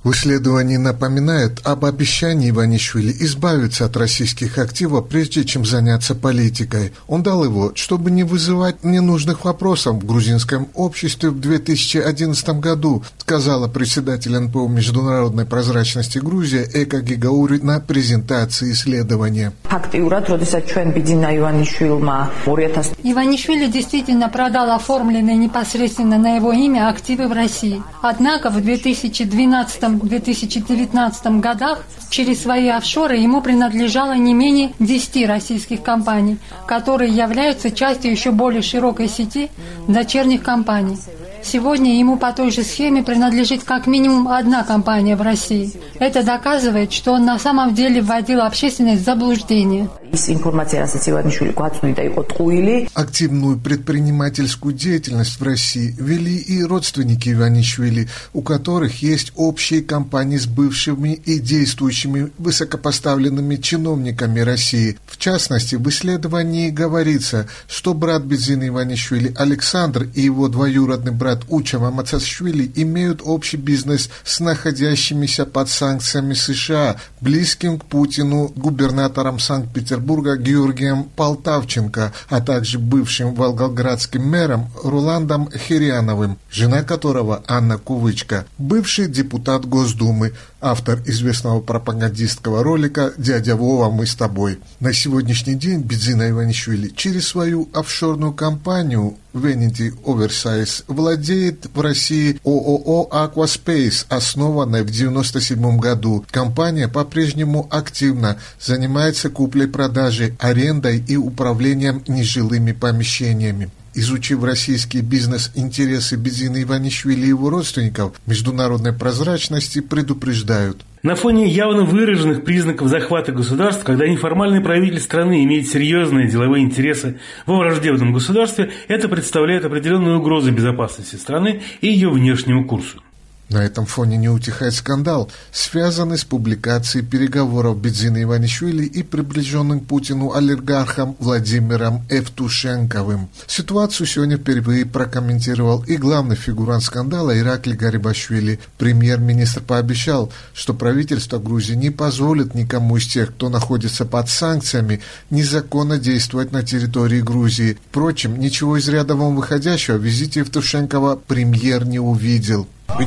В исследовании напоминают об обещании Иванишвили избавиться от российских активов, прежде чем заняться политикой. Он дал его, чтобы не вызывать ненужных вопросов в грузинском обществе в 2011 году, сказала председатель НПО международной прозрачности Грузия Эка Гигаури на презентации исследования. Иванишвили действительно продал оформленные непосредственно на его имя активы в России. Однако в 2012-2019 годах через свои офшоры ему принадлежало не менее 10 российских компаний, которые являются частью еще более широкой сети дочерних компаний. Сегодня ему по той же схеме принадлежит как минимум одна компания в России. Это доказывает, что он на самом деле вводил общественность в заблуждение. Активную предпринимательскую деятельность в России вели и родственники Иванишвили, у которых есть общие компании с бывшими и действующими высокопоставленными чиновниками России. В частности, в исследовании говорится, что брат Бидзины Иванишвили Александр и его двоюродный брат Учама Мацашвили имеют общий бизнес с находящимися под санкциями США, близким к Путину губернатором Санкт-Петербурга Георгием Полтавченко, а также бывшим волгоградским мэром Руландом Хиряновым, жена которого Анна Кувычка, бывший депутат Госдумы, автор известного пропагандистского ролика «Дядя Вова, мы с тобой». На сегодняшний день Бидзина Иванишвили через свою офшорную компанию Vanity Oversize владеет в России ООО «Aquaspace», основанной в 1997 году. Компания по-прежнему активно занимается куплей-продажей, арендой и управлением нежилыми помещениями. Изучив российские бизнес-интересы Бидзины Иванишвили и его родственников, международной прозрачности предупреждают. На фоне явно выраженных признаков захвата государств, когда неформальный правитель страны имеет серьезные деловые интересы во враждебном государстве, это представляет определенную угрозу безопасности страны и ее внешнему курсу. На этом фоне не утихает скандал, связанный с публикацией переговоров Бидзины Иванишвили и приближенным к Путину олигархом Владимиром Евтушенковым. Ситуацию сегодня впервые прокомментировал и главный фигурант скандала Иракли Гарибашвили. Премьер-министр пообещал, что правительство Грузии не позволит никому из тех, кто находится под санкциями, незаконно действовать на территории Грузии. Впрочем, ничего из ряда вон выходящего в визите Евтушенкова премьер не увидел. Вы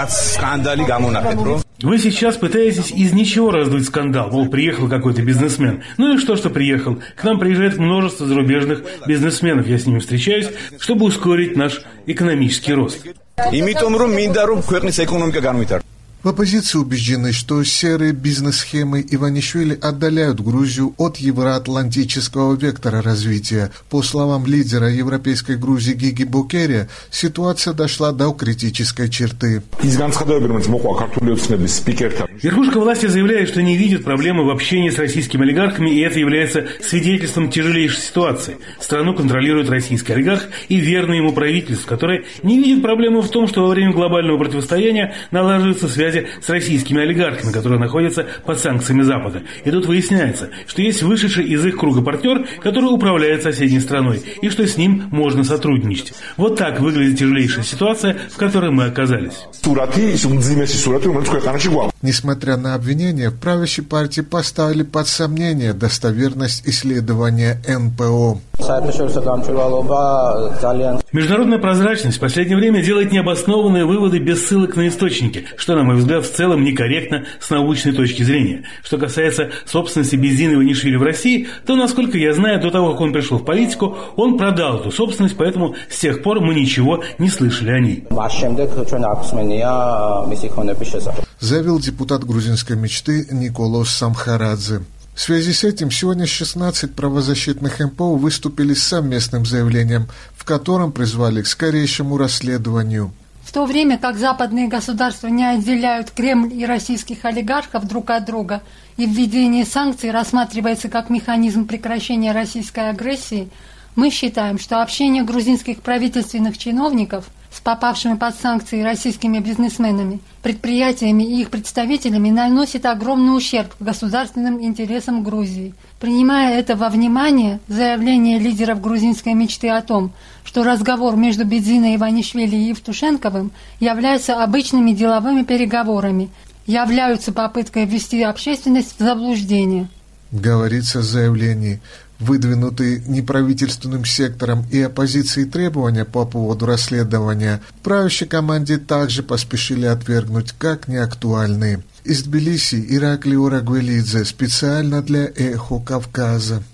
сейчас пытаетесь из ничего раздуть скандал, мол, приехал какой-то бизнесмен. Ну и что приехал? К нам приезжает множество зарубежных бизнесменов, я с ними встречаюсь, чтобы ускорить наш экономический рост. В оппозиции убеждены, что серые бизнес-схемы Иванишвили отдаляют Грузию от евроатлантического вектора развития. По словам лидера европейской Грузии Гиги Бокерия, ситуация дошла до критической черты. Верхушка власти заявляет, что не видит проблемы в общении с российскими олигархами, и это является свидетельством тяжелейшей ситуации. Страну контролирует российский олигарх и верное ему правительство, которое не видит проблемы в том, что во время глобального противостояния налаживаются связи с российскими олигархами, которые находятся под санкциями Запада. И тут выясняется, что есть вышедший из их круга партнер, который управляет соседней страной, и что с ним можно сотрудничать. Вот так выглядит тяжелейшая ситуация, в которой мы оказались. Несмотря на обвинения, в правящей партии поставили под сомнение достоверность исследования НПО. Международная прозрачность в последнее время делает необоснованные выводы без ссылок на источники, что, на мой взгляд, в целом некорректно с научной точки зрения. Что касается собственности Бидзины Иванишвили в России, то, насколько я знаю, до того, как он пришел в политику, он продал эту собственность, поэтому с тех пор мы ничего не слышали о ней. Заявил депутат грузинской мечты Николос Самхарадзе. В связи с этим сегодня 16 правозащитных НПО выступили с совместным заявлением, в котором призвали к скорейшему расследованию. В то время как западные государства не отделяют Кремль и российских олигархов друг от друга, и введение санкций рассматривается как механизм прекращения российской агрессии, мы считаем, что общение грузинских правительственных чиновников с попавшими под санкции российскими бизнесменами, предприятиями и их представителями наносит огромный ущерб государственным интересам Грузии. Принимая это во внимание, заявление лидеров грузинской мечты о том, что разговор между Бидзиной Иванишвили и Евтушенковым является обычными деловыми переговорами, являются попыткой ввести общественность в заблуждение. Говорится в заявлении, выдвинутые неправительственным сектором и оппозицией требования по поводу расследования правящей команде также поспешили отвергнуть как неактуальные. Из Тбилиси Ираклий Орагвелидзе специально для «Эхо Кавказа».